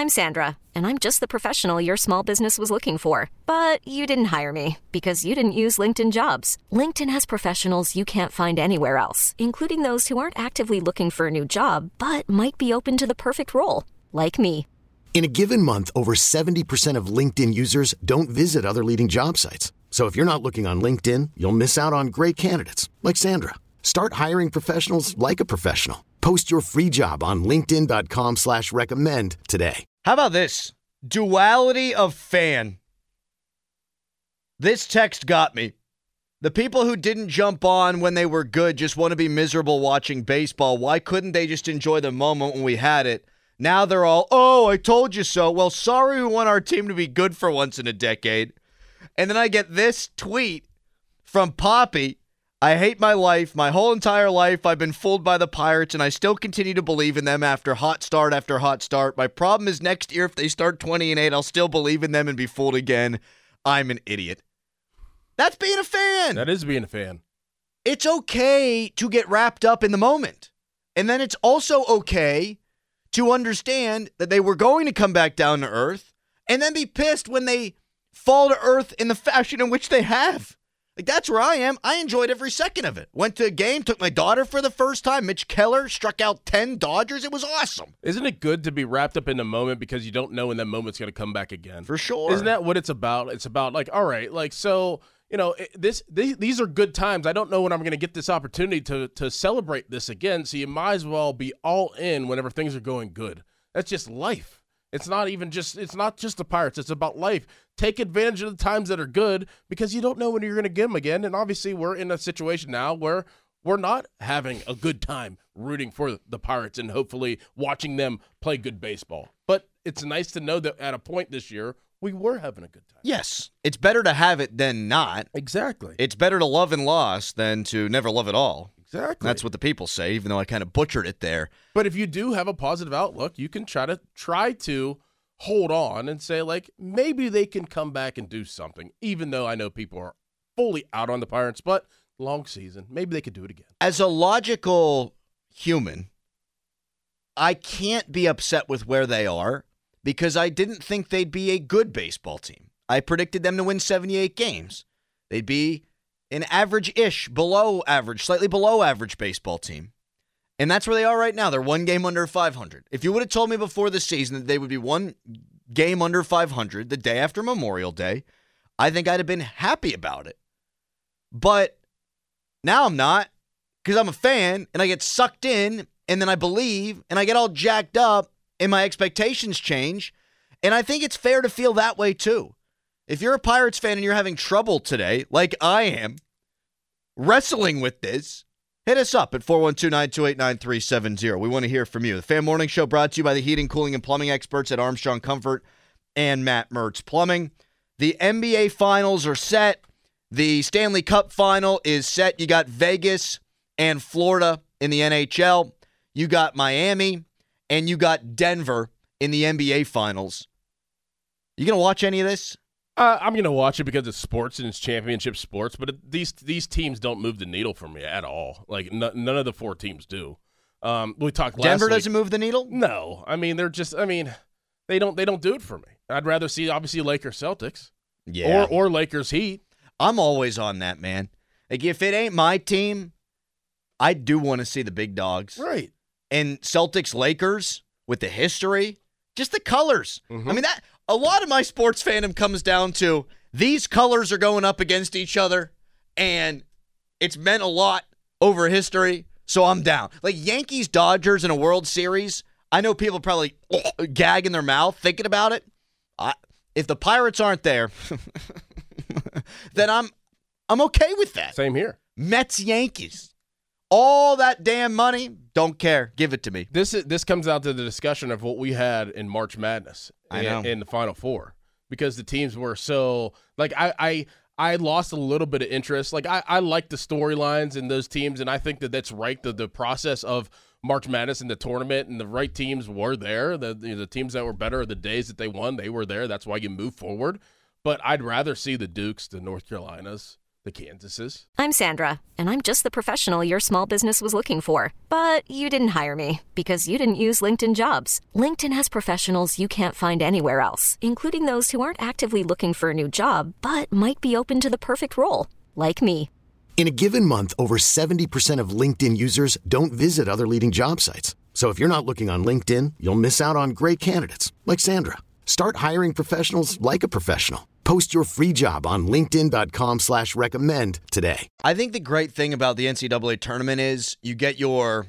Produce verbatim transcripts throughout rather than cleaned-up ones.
I'm Sandra, and I'm just the professional your small business was looking for. But you didn't hire me because you didn't use LinkedIn Jobs. LinkedIn has professionals you can't find anywhere else, including those who aren't actively looking for a new job, but might be open to the perfect role, like me. In a given month, over seventy percent of LinkedIn users don't visit other leading job sites. So if you're not looking on LinkedIn, you'll miss out on great candidates like Sandra. Start hiring professionals like a professional. Post your free job on linkedin.com slash recommend today. How about this? Duality of fan. This text got me. The people who didn't jump on when they were good just want to be miserable watching baseball. Why couldn't they just enjoy the moment when we had it? Now they're all, oh, I told you so. Well, sorry we want our team to be good for once in a decade. And then I get this tweet from Poppy. I hate my life. My whole entire life, I've been fooled by the Pirates, and I still continue to believe in them after hot start after hot start. My problem is next year, if they start twenty and eight, I'll still believe in them and be fooled again. I'm an idiot. That's being a fan. That is being a fan. It's okay to get wrapped up in the moment. And then it's also okay to understand that they were going to come back down to earth and then be pissed when they fall to earth in the fashion in which they have. Like, that's where I am. I enjoyed every second of it. Went to a game, took my daughter for the first time. Mitch Keller struck out ten Dodgers. It was awesome. Isn't it good to be wrapped up in the moment because you don't know when that moment's going to come back again? For sure. Isn't that what it's about? It's about, like, all right, like, so, you know, this these, these are good times. I don't know when I'm going to get this opportunity to to celebrate this again, so you might as well be all in whenever things are going good. That's just life. It's not even just, it's not just the Pirates. It's about life. Take advantage of the times that are good because you don't know when you're going to get them again. And obviously we're in a situation now where we're not having a good time rooting for the Pirates and hopefully watching them play good baseball. But it's nice to know that at a point this year, we were having a good time. Yes. It's better to have it than not. Exactly. It's better to love and loss than to never love at all. Exactly. That's what the people say, even though I kind of butchered it there. But if you do have a positive outlook, you can try to try to hold on and say, like, maybe they can come back and do something, even though I know people are fully out on the Pirates, but long season, maybe they could do it again. As a logical human, I can't be upset with where they are because I didn't think they'd be a good baseball team. I predicted them to win seventy-eight games. They'd be an average-ish, below average, slightly below average baseball team. And that's where they are right now. They're one game under five hundred. If you would have told me before the season that they would be one game under five hundred the day after Memorial Day, I think I'd have been happy about it. But now I'm not, because I'm a fan, and I get sucked in, and then I believe, and I get all jacked up, and my expectations change. And I think it's fair to feel that way, too. If you're a Pirates fan and you're having trouble today, like I am, wrestling with this, hit us up at four one two, nine two eight, nine three seven zero. We want to hear from you. The Fan Morning Show brought to you by the heating, cooling, and plumbing experts at Armstrong Comfort and Matt Mertz Plumbing. The N B A Finals are set. The Stanley Cup Final is set. You got Vegas and Florida in the N H L. You got Miami, and you got Denver in the N B A Finals. You going to watch any of this? Uh, I'm going to watch it because it's sports and it's championship sports, but it, these these teams don't move the needle for me at all. Like, n- none of the four teams do. Um, we talked last Denver week. doesn't move the needle? No. I mean, they're just, I mean, they don't they don't do it for me. I'd rather see, obviously, Lakers Celtics. Yeah. Or, or Lakers Heat. I'm always on that, man. Like, if it ain't my team, I do want to see the big dogs. Right. And Celtics Lakers with the history, just the colors. Mm-hmm. I mean, that a lot of my sports fandom comes down to these colors are going up against each other, and it's meant a lot over history, so I'm down. Like Yankees Dodgers in a World Series, I know people probably gag in their mouth thinking about it. I, if the Pirates aren't there, then I'm I'm okay with that. Same here. Mets Yankees. All that damn money, don't care. Give it to me. This is, this comes out to the discussion of what we had in March Madness I in, know. in the Final Four, because the teams were so like I I, I lost a little bit of interest. Like I, I like the storylines in those teams, and I think that that's right. The the process of March Madness and the tournament, and the right teams were there. The the, the teams that were better, the days that they won, they were there. That's why you move forward. But I'd rather see the Dukes, the North Carolinas, The Kansases. I'm Sandra, and I'm just the professional your small business was looking for. But you didn't hire me because you didn't use LinkedIn Jobs. LinkedIn has professionals you can't find anywhere else, including those who aren't actively looking for a new job, but might be open to the perfect role, like me. In a given month, over seventy percent of LinkedIn users don't visit other leading job sites. So if you're not looking on LinkedIn, you'll miss out on great candidates like Sandra. Start hiring professionals like a professional. Post your free job on linkedin.com slash recommend today. I think the great thing about the N C double A tournament is you get your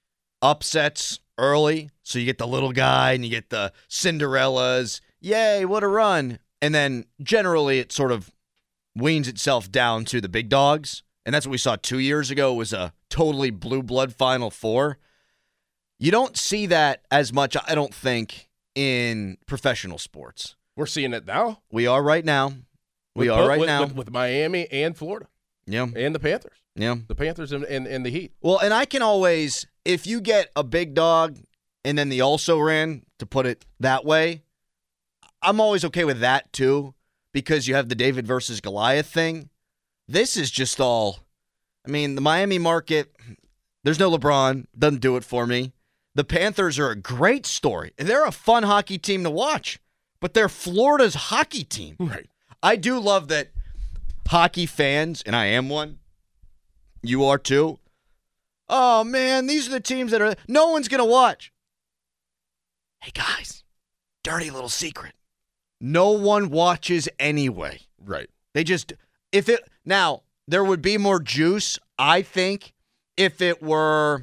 upsets early. So you get the little guy and you get the Cinderellas. Yay, what a run. And then generally it sort of weans itself down to the big dogs. And that's what we saw two years ago was a totally blue blood Final Four. You don't see that as much, I don't think, in professional sports. We're seeing it now. We are right now. We with, are right with, now. With, with Miami and Florida. Yeah. And the Panthers. Yeah. The Panthers and, and, and the Heat. Well, and I can always, if you get a big dog and then the also ran, to put it that way, I'm always okay with that too, because you have the David versus Goliath thing. This is just all, I mean, the Miami market, there's no LeBron, doesn't do it for me. The Panthers are a great story. They're a fun hockey team to watch, but they're Florida's hockey team. Right. I do love that hockey fans, and I am one, you are too. Oh, man, these are the teams that are, no one's going to watch. Hey, guys, dirty little secret. No one watches anyway. Right. They just, if it, now, there would be more juice, I think, if it were,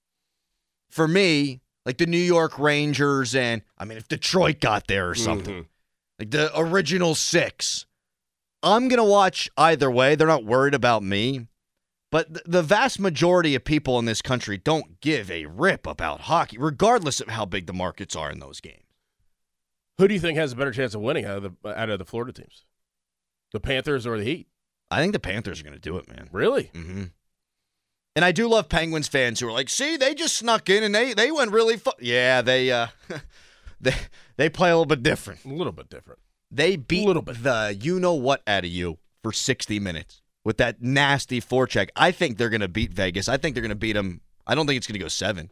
for me, like the New York Rangers and, I mean, if Detroit got there or something. Mm-hmm. Like the original six. I'm going to watch either way. They're not worried about me. But th- the vast majority of people in this country don't give a rip about hockey, regardless of how big the markets are in those games. Who do you think has a better chance of winning out of the out of the Florida teams? The Panthers or the Heat? I think the Panthers are going to do it, man. Really? Mm-hmm. And I do love Penguins fans who are like, see, they just snuck in and they they went really fun. Yeah, they uh, they they play a little bit different. A little bit different. They beat a little bit. the you-know-what out of you for sixty minutes with that nasty forecheck. I think they're going to beat Vegas. I think they're going to beat them. I don't think it's going to go seven.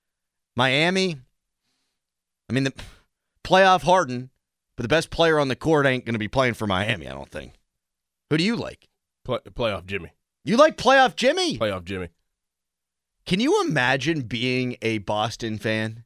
Miami, I mean, the playoff Harden, but the best player on the court ain't going to be playing for Miami, I don't think. Who do you like? Play, playoff Jimmy. You like playoff Jimmy? Playoff Jimmy. Can you imagine being a Boston fan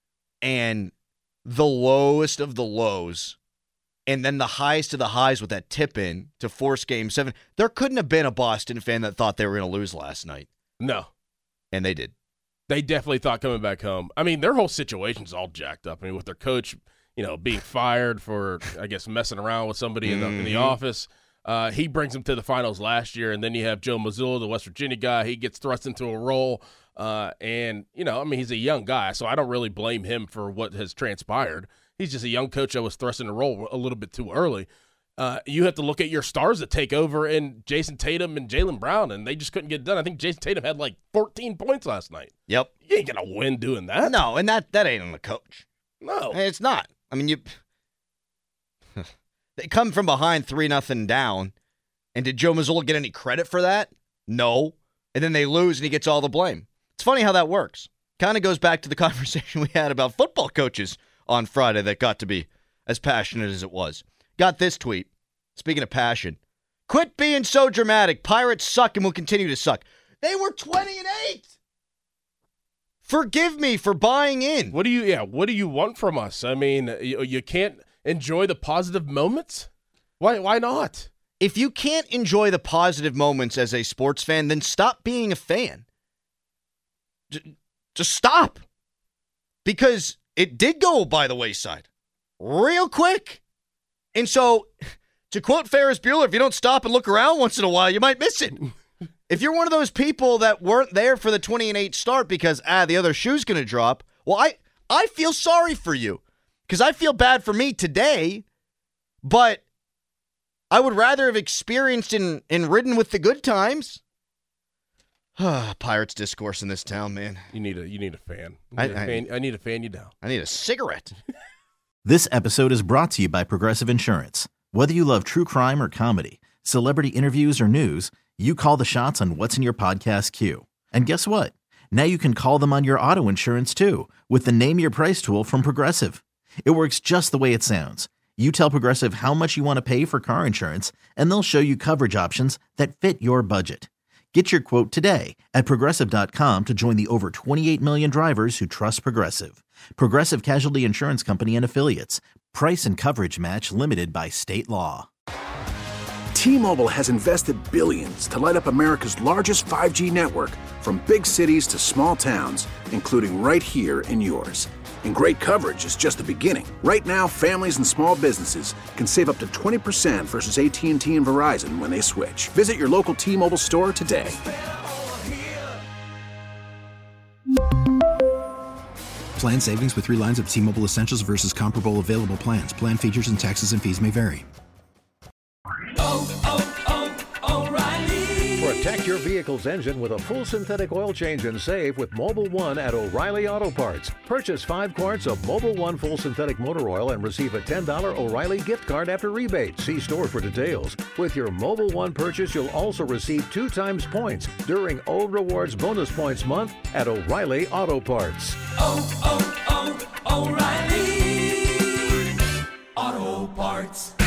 and the lowest of the lows and then the highest of the highs with that tip in to force game seven? There couldn't have been a Boston fan that thought they were going to lose last night. No. And they did. They definitely thought coming back home. I mean, their whole situation's all jacked up. I mean, with their coach, you know, being fired for, I guess, messing around with somebody in the, in the office. Uh, he brings them to the finals last year, and then you have Joe Mazzulla, the West Virginia guy. He gets thrust into a role, uh, and, you know, I mean, he's a young guy, so I don't really blame him for what has transpired. He's just a young coach that was thrust in a role a little bit too early. Uh, you have to look at your stars that take over in Jason Tatum and Jaylen Brown, and they just couldn't get it done. I think Jason Tatum had like fourteen points last night. Yep. You ain't going to win doing that. No, and that, that ain't on the coach. No. It's not. I mean, you they come from behind three nothing down. And did Joe Mazzulla get any credit for that? No. And then they lose and he gets all the blame. It's funny how that works. Kind of goes back to the conversation we had about football coaches on Friday that got to be as passionate as it was. Got this tweet. Speaking of passion. Quit being so dramatic. Pirates suck and will continue to suck. They were twenty and eight. Forgive me for buying in. What do you, yeah, what do you want from us? I mean, you, you can't enjoy the positive moments? Why, why not? If you can't enjoy the positive moments as a sports fan, then stop being a fan. J- just stop. Because it did go by the wayside real quick. And so, to quote Ferris Bueller, if you don't stop and look around once in a while, you might miss it. If you're one of those people that weren't there for the twenty and eight start because, ah, the other shoe's going to drop, well, I, I feel sorry for you. Because I feel bad for me today, but I would rather have experienced and, and ridden with the good times. Pirates discourse in this town, man. You need a you need a fan. I, Need a I, fan. I need to fan you down. I need a cigarette. This episode is brought to you by Progressive Insurance. Whether you love true crime or comedy, Celebrity interviews or news, you call the shots on what's in your podcast queue. And guess what? Now you can call them on your auto insurance too with the Name Your Price tool from Progressive. It works just the way it sounds. You tell Progressive how much you want to pay for car insurance, and they'll show you coverage options that fit your budget. Get your quote today at Progressive dot com to join the over twenty-eight million drivers who trust Progressive. Progressive Casualty Insurance Company and Affiliates. Price and coverage match limited by state law. T-Mobile has invested billions to light up America's largest five G network, from big cities to small towns, including right here in yours. And great coverage is just the beginning. Right now, families and small businesses can save up to twenty percent versus A T and T and Verizon when they switch. Visit your local T-Mobile store today. Plan savings with three lines of T-Mobile Essentials versus comparable available plans. Plan features and taxes and fees may vary. Oh, oh, oh, O'Reilly. Protect your vehicle's engine with a full synthetic oil change and save with Mobil one at O'Reilly Auto Parts. Purchase five quarts of Mobil one full synthetic motor oil and receive a ten dollars O'Reilly gift card after rebate. See store for details. With your Mobil one purchase, you'll also receive two times points during O Rewards Bonus Points Month at O'Reilly Auto Parts. Oh, oh, oh, O'Reilly Auto Parts.